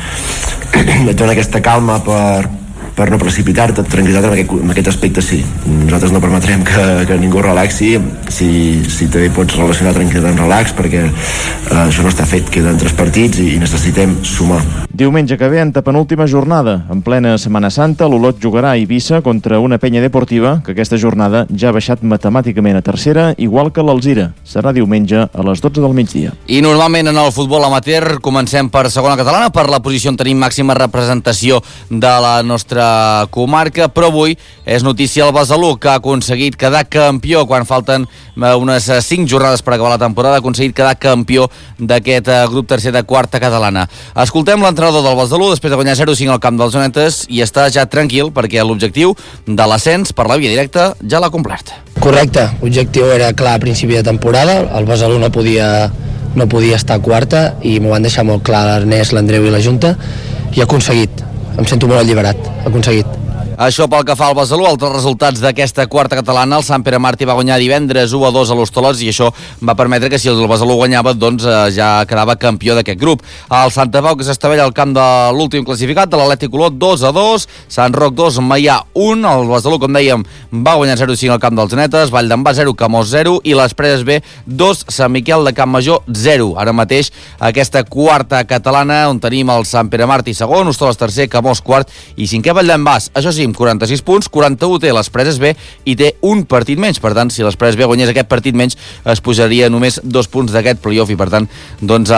Et dona aquesta calma per no precipitar-te, tranquil·litat en aquest aspecte sí. Nosaltres no permetrem que ningú relaxi, si també pots relacionar tranquil·litat amb relax, perquè això no està fet, queden 3 partits i necessitem sumar. Diumenge que ve, en penúltima jornada, en plena Setmana Santa, l'Olot jugarà a Eivissa contra una penya deportiva que aquesta jornada ja ha baixat matemàticament a tercera, igual que l'Alzira. Serà diumenge a les 12 del migdia. I normalment en el futbol amateur comencem per segona catalana, per la posició on tenim màxima representació de la nostra comarca, però avui és notícia el Besalú, que ha aconseguit quedar campió quan falten unes 5 jornades per acabar la temporada, ha aconseguit quedar campió d'aquest grup tercer de quarta catalana. Escoltem l'entrenador del Besalú després de guanyar 0-5 al camp dels Onetes i està ja tranquil perquè l'objectiu de l'ascens per la via directa ja l'ha complert. Correcte, l'objectiu era clar a principi de temporada, el Besalú no podia estar a quarta i m'ho van deixar molt clar l'Ernest, l'Andreu i la Junta i ha aconseguit. Em sento molt alliberat, aconseguit. Això pel que fa al Besalú. Altres resultats d'aquesta quarta catalana: el Sant Pere Martí va guanyar divendres 1-2 a l'Hostalots, i això va permetre que si el Besalú guanyava, doncs ja quedava campió d'aquest grup. El Santa Pau, que s'estavella al camp de l'últim classificat, de l'Atlètic Olot, 2-2, Sant Roc 2, Maià 1, el Besalú, com dèiem, va guanyar 0-5 al camp dels Genetes, Vall d'en Bas 0, Camós 0, i les Preses B 2, Sant Miquel de Campmajor 0. Ara mateix aquesta quarta catalana, on tenim el Sant Pere Martí segon, Hostoles tercer, Camós quart i cinquè Vall d'en Bas. Això sí, amb 46 punts, 41 té les Preses B i té un partit menys. Per tant, si les Preses B guanyés aquest partit menys, es pujaria només 2 punts d'aquest playoff, i per tant, doncs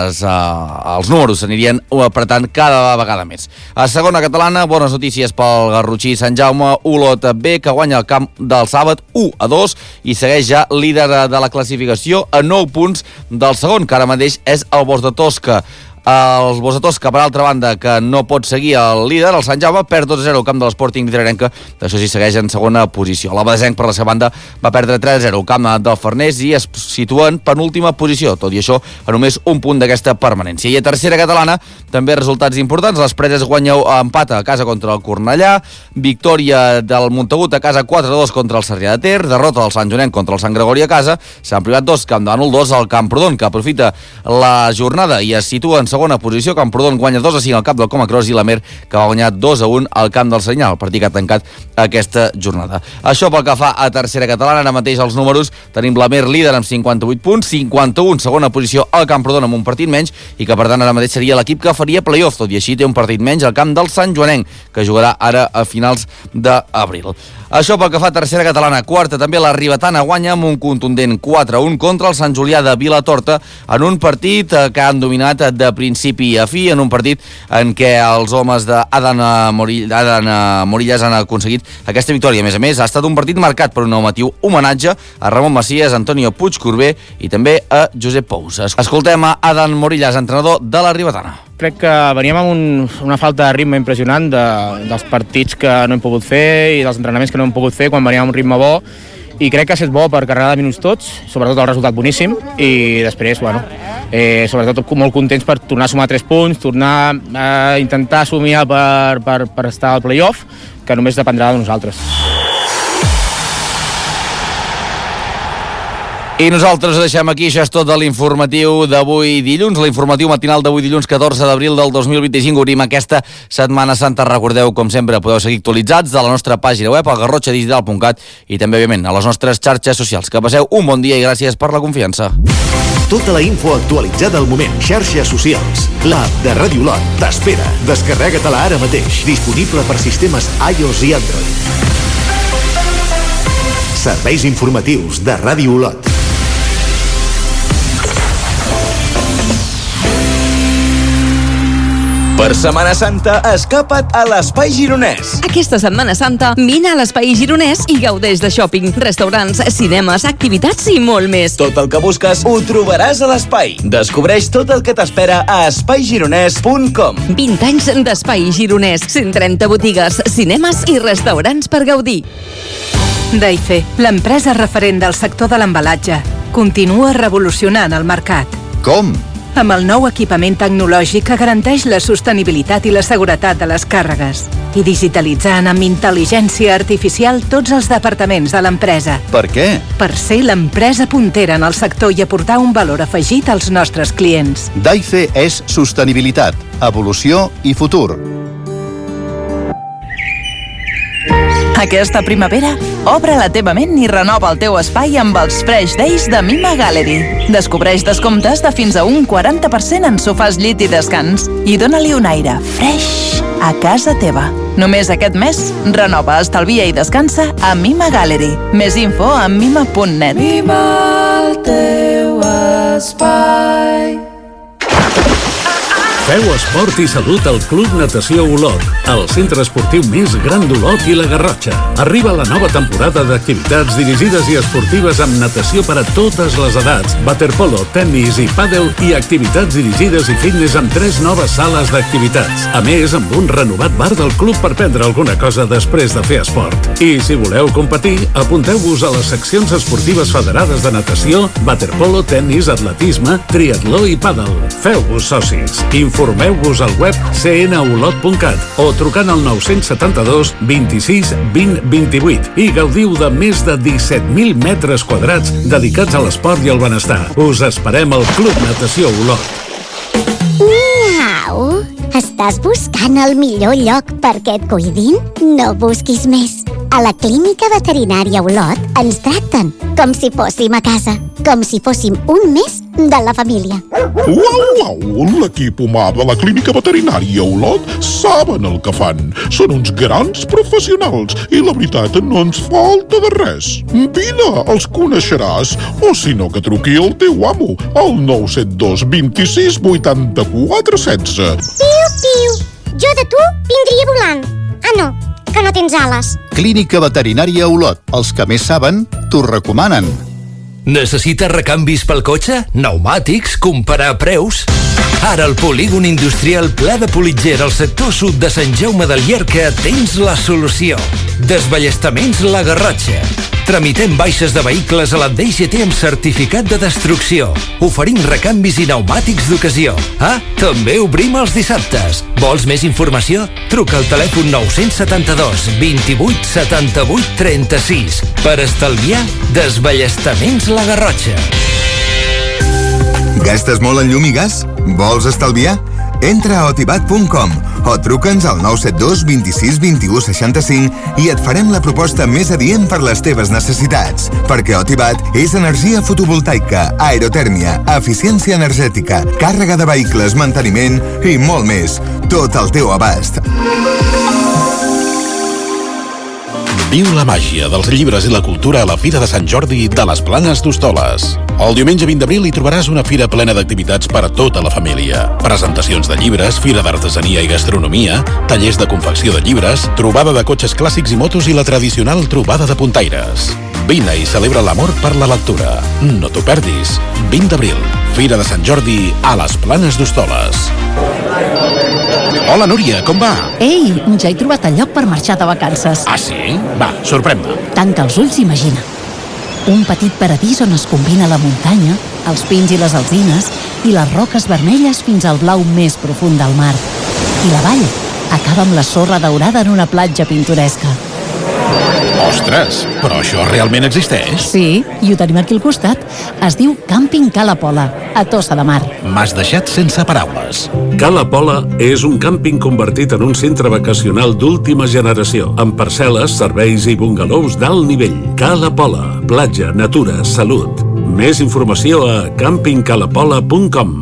els números s'anirien apretant cada vegada més. A segona catalana, bones notícies pel Garrotxí Sant Jaume, Olot B, que guanya el camp del Sàbat 1-2 i segueix ja líder de la classificació a 9 punts del segon, que ara mateix és el Bos de Tosca. El Bos de Tosca, per altra banda, que no pot seguir el líder, el Sant Jaume, perd 2-0 al camp de l'Sporting Vilarenca, això sí, segueix en segona posició. La Badesenc, per la seva banda, va perdre 3-0 al camp del Farners i es situa en penúltima posició, tot i això a només un punt d'aquesta permanència. I a tercera catalana, també resultats importants: les Preses guanya empat a casa contra el Cornellà, victòria del Montagut a casa 4-2 contra el Sarrià de Ter, derrota del Sant Joanenc contra el Sant Gregori a casa, Sant Privat 2, Camp de Bànol 2 al Camprodon, que aprofita la jornada i es situa en segona posició. Camprodon guanya 2-5 al camp del Comacros, i la Mer, que va guanyar 2-1 al camp del Senyal, el partit que ha tancat aquesta jornada. Això pel que fa a tercera catalana. Ara mateix els números: tenim la Mer líder amb 58 punts, 51 segona posició al Camprodon amb un partit menys, i que per tant ara mateix seria l'equip que faria playoff, tot i així té un partit menys al camp del Sant Joanenc, que jugarà ara a finals d'abril. Això pel que fa a tercera catalana. Quarta també, la Ribetana guanya amb un contundent 4-1 contra el Sant Julià de Vilatorta, en un partit que han dominat de principi a fi, en un partit en què els homes d'Adan Morillas han aconseguit aquesta victòria. A més, ha estat un partit marcat per un emotiu homenatge a Ramon Macias, Antonio Puig-Corbé i també a Josep Pous. Escoltem a Adan Morillas, entrenador de la Ribetana. Crec que veníem amb una falta de ritme impressionant dels partits que no hem pogut fer i dels entrenaments que no hem pogut fer quan veníem amb un ritme bo, i crec que ha estat bo per carregar de minuts tots, sobretot el resultat boníssim, i després, sobretot molt contents per tornar a sumar 3 punts, tornar a intentar somiar per estar al playoff, que només dependrà de nosaltres. I nosaltres ho deixem aquí. Això és tot de l'informatiu d'avui dilluns, l'informatiu matinal d'avui dilluns 14 d'abril del 2025. Obrim aquesta Setmana Santa. Recordeu, com sempre, podeu seguir actualitzats de la nostra pàgina web, al garrotxadigital.cat, i també, òbviament, a les nostres xarxes socials. Que passeu un bon dia i gràcies per la confiança. Tota la info actualitzada al moment. Xarxes socials. L'app de Ràdio Olot t'espera. Descarrega-te-la ara mateix. Disponible per sistemes iOS i Android. Serveis informatius de Ràdio Olot. Per Setmana Santa, escapa't a l'Espai Gironès. Aquesta Setmana Santa, vine a l'Espai Gironès i gaudeix de shopping, restaurants, cinemes, activitats i molt més. Tot el que busques ho trobaràs a l'Espai. Descobreix tot el que t'espera a espaigironès.com. 20 anys d'Espai Gironès, 130 botigues, cinemes i restaurants per gaudir. Daife, l'empresa referent del sector de l'embalatge, continua revolucionant el mercat. Com? Amb el nou equipament tecnològic que garanteix la sostenibilitat i la seguretat de les càrregues. I digitalitzant amb intel·ligència artificial tots els departaments de l'empresa. Per què? Per ser l'empresa puntera en el sector i aportar un valor afegit als nostres clients. Daife és sostenibilitat, evolució i futur. Aquesta primavera, obre la teva ment i renova el teu espai amb els Fresh Days de Mima Gallery. Descobreix descomptes de fins a un 40% en sofàs, llit i descans i dóna-li un aire fresh a casa teva. Només aquest mes, renova, estalvia i descansa a Mima Gallery. Més info a mima.net. Mima el teu espai. Feu esport i salut al Club Natació Olot, el centre esportiu més gran d'Olot i la Garrotxa. Arriba la nova temporada d'activitats dirigides i esportives amb natació per a totes les edats, waterpolo, tennis i pàdel i activitats dirigides i fitness amb 3 noves sales d'activitats. A més, amb un renovat bar del club per prendre alguna cosa després de fer esport. I si voleu competir, apunteu-vos a les seccions esportives federades de natació, waterpolo, tennis, atletisme, triatló i pàdel. Feu-vos socis. Informeu-vos al web cnolot.cat o trucant al 972 26 20 28 i gaudiu de més de 17.000 metres quadrats dedicats a l'esport i al benestar. Us esperem al Club Natació Olot. Miau! Estàs buscant el millor lloc perquè et cuidin? No busquis més. A la Clínica Veterinària Olot ens tracten com si fóssim a casa, com si fóssim un més de la família. Uau! L'equip humà de la Clínica Veterinària Olot saben el que fan. Són uns grans professionals i la veritat no ens falta de res. Vine, els coneixeràs. O si no, que truqui el teu amo al 972 26 84 16. Piu, piu! Jo de tu vindria volant. Ah, no, que no tens ales. Clínica Veterinària Olot. Els que més saben, t'ho recomanen. Necessites recanvis pel cotxe? Pneumàtics? Comparar preus? Ara al polígon industrial Pla de Politger al sector sud de Sant Jaume del Llierca tens la solució. Desballestaments La Garrotxa. Tramitem baixes de vehicles a la DGT amb certificat de destrucció. Oferim recanvis i pneumàtics d'ocasió. Ah, també obrim els dissabtes. Vols més informació? Truca al telèfon 972 28 78 36. Per estalviar, desballestaments La Garrotxa. Gastes molt en llum i gas? Vols estalviar? Entra a otibat.com o truca'ns al 972 26 21 65 i et farem la proposta més adient per les teves necessitats. Perquè Otibat és energia fotovoltaica, aerotèrmia, eficiència energètica, càrrega de vehicles, manteniment i molt més. Tot al teu abast. Viu la màgia dels llibres i la cultura a la Fira de Sant Jordi de les Planes d'Hostoles. El diumenge 20 d'abril hi trobaràs una fira plena d'activitats per a tota la família. Presentacions de llibres, fira d'artesania i gastronomia, tallers de confecció de llibres, trobada de cotxes clàssics i motos i la tradicional trobada de puntaires. Vine i celebra l'amor per la lectura. No t'ho perdis. 20 d'abril, Fira de Sant Jordi a les Planes d'Hostoles. Hola, Núria, com va? Ei, ja he trobat el lloc per marxar de vacances. Ah, sí? Va, sorprèn-me. Tanca els ulls i imagina. Un petit paradís on es combina la muntanya, els pins i les alzines, i les roques vermelles fins al blau més profund del mar. I la vall acaba amb la sorra daurada en una platja pintoresca. Ostres, però això realment existeix? Sí, i ho tenim aquí al costat. Es diu Càmping Cala Pola, a Tossa de Mar. M'has deixat sense paraules. Cala Pola és un càmping convertit en un centre vacacional d'última generació, amb parcel·les, serveis i bungalous d'alt nivell. Cala Pola, platja, natura, salut. Més informació a campingcalapola.com.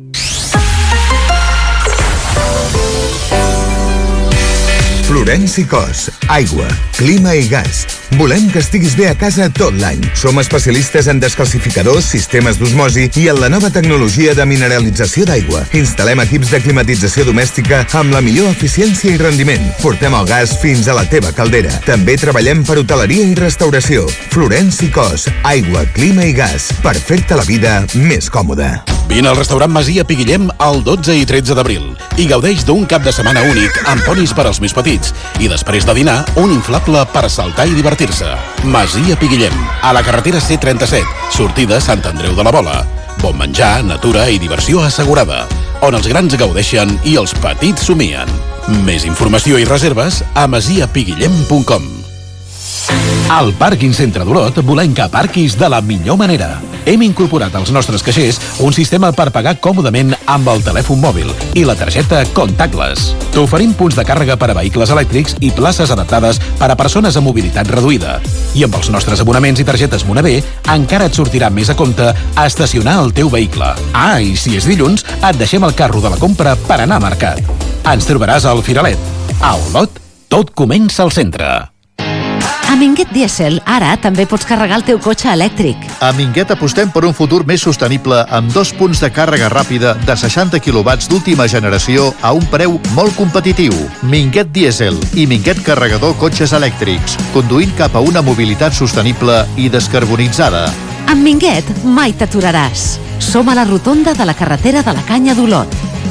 Florenci Cos, aigua, clima i gas. Volem que estiguis bé a casa tot l'any. Som especialistes en descalcificadors, sistemes d'osmosi i en la nova tecnologia de mineralització d'aigua. Instal·lem equips de climatització domèstica amb la millor eficiència i rendiment. Portem el gas fins a la teva caldera. També treballem per hoteleria i restauració. Florenci Cos, aigua, clima i gas. Per fer-te la vida més còmoda. Vine al restaurant Masia Piguillem el 12 i 13 d'abril i gaudeix d'un cap de setmana únic amb ponis per als més petits i després de dinar un inflable per saltar i divertir-se. Masia Piguillem, a la carretera C37, sortida Sant Andreu de la Bola. Bon menjar, natura i diversió assegurada, on els grans gaudeixen i els petits somien. Més informació i reserves a masiapiguillem.com. Al Pàrquing Centre d'Olot volem que aparquis de la millor manera. Hem incorporat als nostres caixers un sistema per pagar còmodament amb el telèfon mòbil i la targeta contactless. T'oferim punts de càrrega per a vehicles elèctrics i places adaptades per a persones amb mobilitat reduïda. I amb els nostres abonaments i targetes Monavé encara et sortirà més a compte estacionar el teu vehicle. Ah, i si és dilluns, et deixem el carro de la compra per anar a mercat. Ens trobaràs al Firalet. A Olot, tot comença al centre. A Minguet Diesel, ara també pots carregar el teu cotxe elèctric. A Minguet apostem per un futur més sostenible amb 2 punts de càrrega ràpida de 60 kW d'última generació a un preu molt competitiu. Minguet Diesel i Minguet Carregador Cotxes Elèctrics, conduint cap a una mobilitat sostenible i descarbonitzada. Amb Minguet mai t'aturaràs. Som a la rotonda de la carretera de la Canya d'Olot.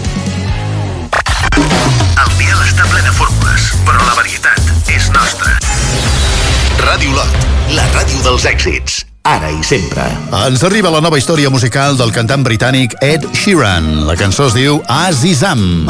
El dial està ple de fórmules, però la varietat és nostra. Ràdio Olot, la ràdio dels èxits. ara i sempre. Ens arriba la nova història musical del cantant britànic Ed Sheeran. La cançó es diu Azizam.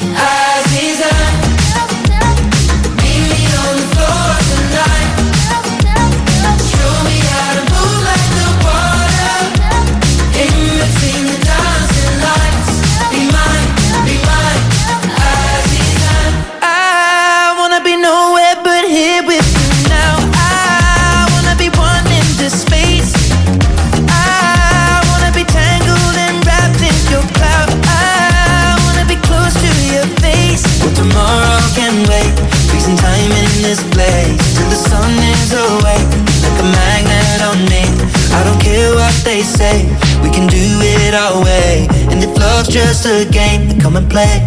This place till the sun is awake, like a magnet on me. I don't care what they say, we can do it our way. And if love's just a game, then come and play.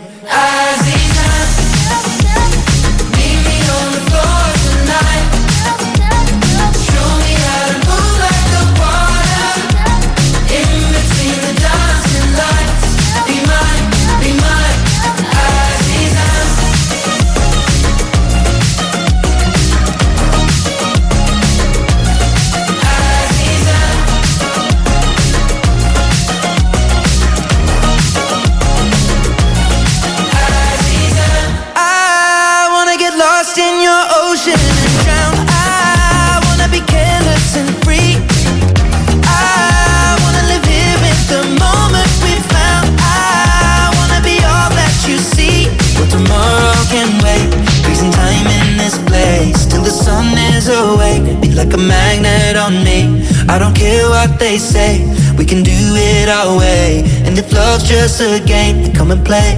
Like a magnet on me. I don't care what they say, we can do it our way. And if love's just a game, then come and play.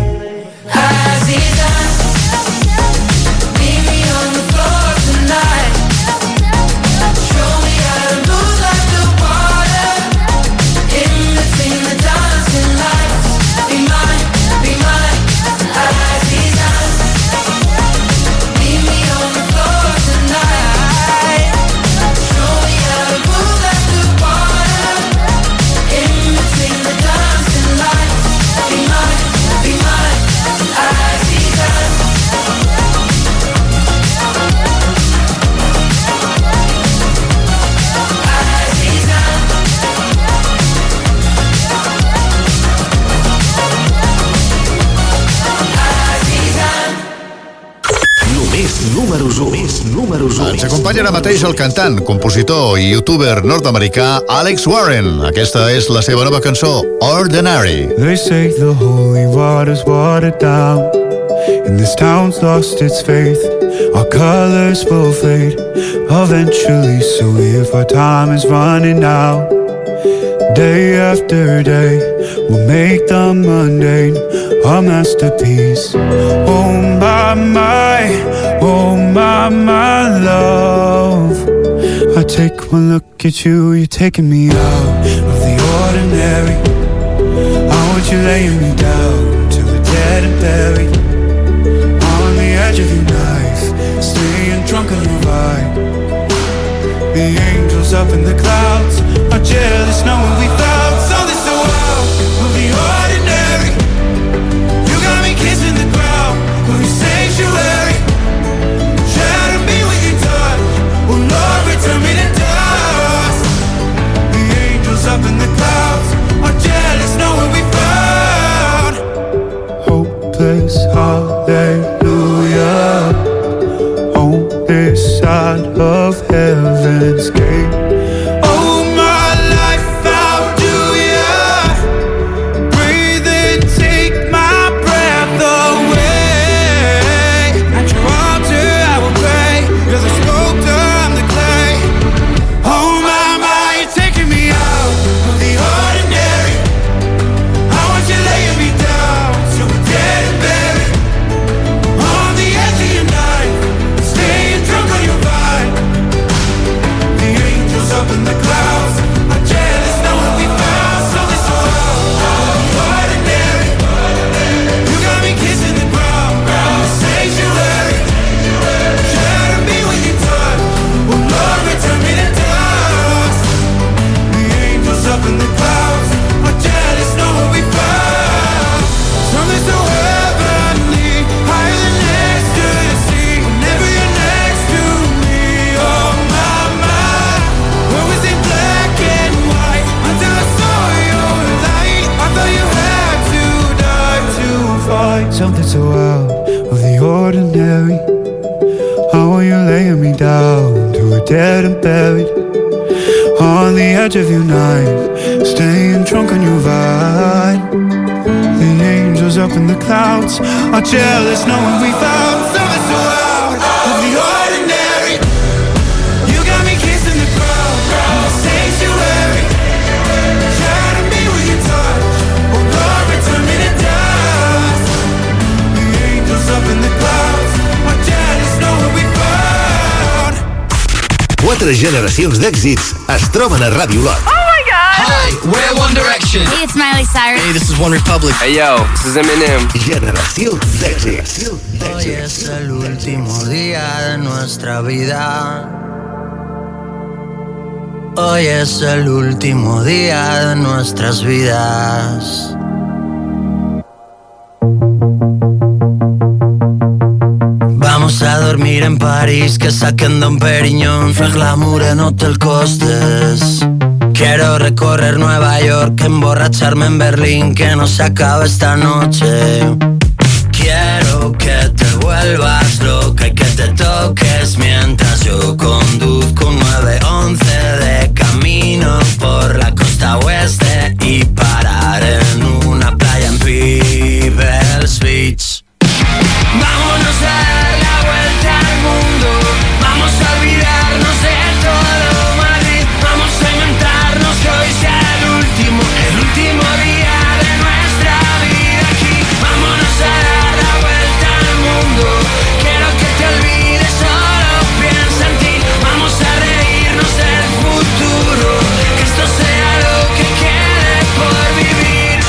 Números 1. Ens acompanya ara mateix el cantant, compositor i youtuber nord-americà Alex Warren. Aquesta és la seva nova cançó, Ordinary. They say the holy water's watered down, and this town's lost its faith. Our colors will fade eventually, so if our time is running out, day after day, we'll make the mundane a masterpiece. Oh my love, I take one look at you, you're taking me out of the ordinary. I want you laying me down till we're dead and buried, on the edge of your knife, staying drunk on your ride. The angels up in the clouds are jealous knowing we found something so out of the ordinary. You got me kissing the ground of your sanctuary. Shatter me with your touch, oh Lord, return me to dust. The angels up in the clouds are jealous knowing we found hopeless hallelujah on this side of heaven's gate. Oh my life, how do ya breathe and take my breath away? At your altar I will pray, you're the sculptor, I'm the clay. Oh my, you're taking me out of the ordinary. I want you laying me down till we're dead and buried, on the edge of your knife, staying drunk on your vine. The like something so out of the ordinary. How are you laying me down to a dead and buried on the edge of your night, staying drunk on your vine. The angels up in the clouds are jealous knowing we found something so out of the ordinary. You got me kissing the ground in the sanctuary, trying to be with your touch, oh Lord, return me to dust. The angels up in the clouds are jealous knowing we found. 4 generacions d'èxits es troben a Ràdio Lot. Hi, we're One Direction. Hey, it's Miley Cyrus. Hey, this is One Republic. Hey, yo, this is Eminem. Generació d'èxits. Hoy es el último día de nuestra vida. Hoy es el último día de nuestras vidas. Vamos a dormir en París, que saquen Don Periñón, fer glamour en Hotel Costes. Quiero recorrer Nueva York, emborracharme en Berlín, que no se acabe esta noche. Quiero que te vuelvas loca y que te toques mientras yo conduzco un 911 de camino por la costa oeste y parar en una playa en People's Beach. Vámonos a dar la vuelta al mundo, vamos a olvidarnos de todo Madrid, vamos a inventarnos que hoy sea el último día de nuestra vida aquí. Vámonos a dar la vuelta al mundo, quiero que te olvides, solo piensa en ti. Vamos a reírnos del futuro, que esto sea lo que quede por vivir.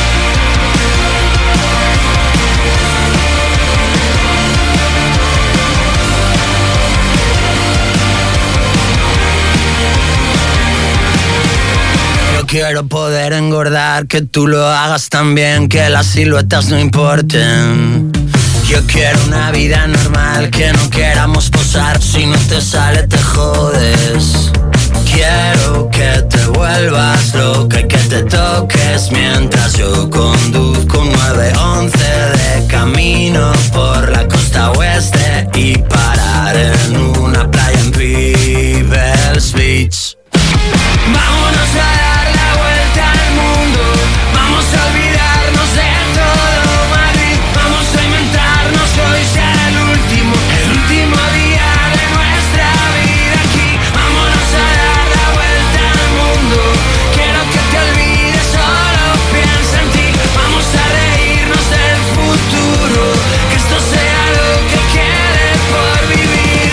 Quiero poder engordar, que tú lo hagas también, que las siluetas no importen. Yo quiero una vida normal, que no queramos posar, si no te sale te jodes. Quiero que te vuelvas loca y que te toques mientras yo conduzco un 911 de camino por la costa oeste y parar en una playa en People's Beach. Vámonos a dar la vuelta al mundo, vamos a olvidarnos de todo Madrid, vamos a inventarnos que hoy sea el último día de nuestra vida aquí. Vámonos a dar la vuelta al mundo, quiero que te olvides, solo piensa en ti. Vamos a reírnos del futuro, que esto sea lo que quede por vivir.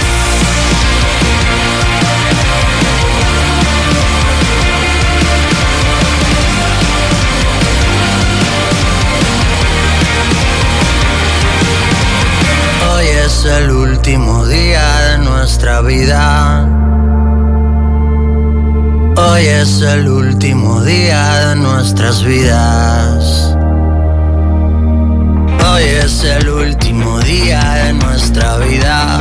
Hoy es el último día de nuestra vida. Hoy es el último día de nuestras vidas. Hoy es el último día de nuestra vida.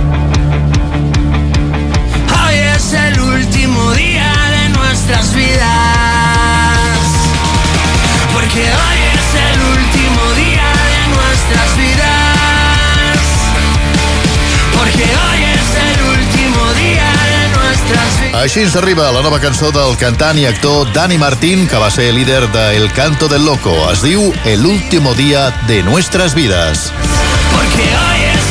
Hoy es el último día de nuestras vidas. Porque hoy es el último día de nuestras vidas. Porque hoy es el último día de nuestras vidas. Així ens arriba la nova cançó del cantant i actor Dani Martín, que va ser líder de El Canto del Loco. Es diu El último día de nuestras vidas. Porque hoy es